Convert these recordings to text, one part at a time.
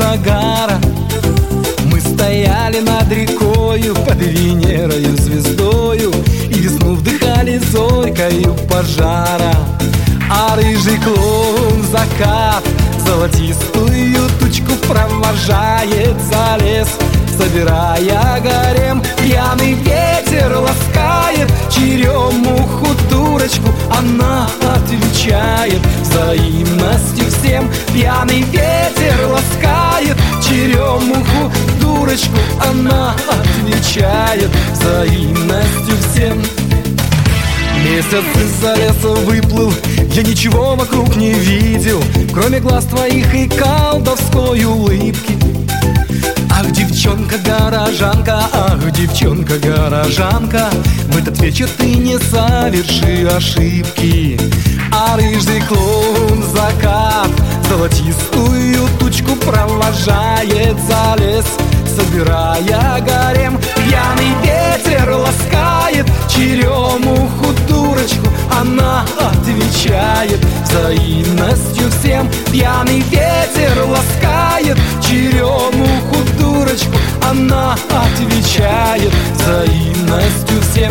загара. Мы стояли над рекою, под Венерою звездою, и весну вдыхали зорькою пожара. А рыжий клоун закат золотистую тучку провожает за лес, собирая гарем. Пьяный ветер ласкает черемуху дурочку, она отвечает взаимностью всем. Пьяный ветер ласкает черемуху дурочку, она отвечает взаимностью всем. Месяц из-за леса выплыл, я ничего вокруг не видел, кроме глаз твоих и колдовской улыбки. Ах, девчонка-горожанка, ах, девчонка-горожанка, в этот вечер ты не соверши ошибки. А рыжий клоун закат золотистую тучку провожает за лес, собирая гарем. Пьяный ветер ласкает черемуху дурочку, она отвечает взаимностью всем. Пьяный ветер ласкает черемуху дурочку, она отвечает взаимностью всем.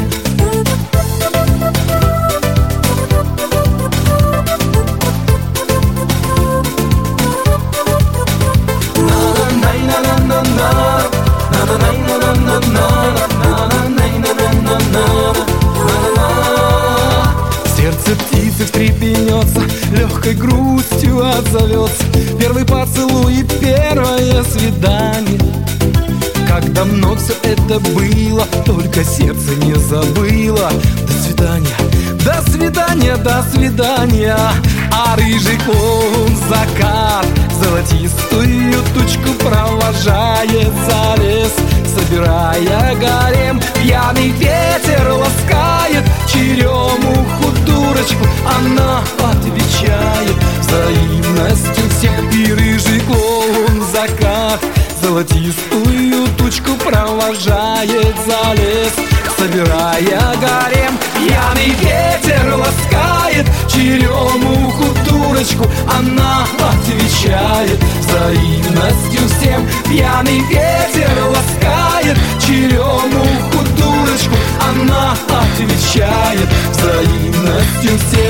Сердце птицы встрепенется, легкой грустью отзовется первый поцелуй и первое свидание. Как давно все это было, только сердце не забыло. До свидания, до свидания, до свидания. А рыжий клоун закат золотистую тучку провожает за лес, собирая гарем. Пьяный ветер ласкает черемуху дурочку, она отвечает взаимностью всем. И рыжий клоун закат золотистую тучку провожает за лес, собирая гарем. Пьяный ветер ласкает черемуху дурочку, она отвечает взаимностью всем. Пьяный ветер ласкает черемуху дурочку, она отвечает взаимностью всем.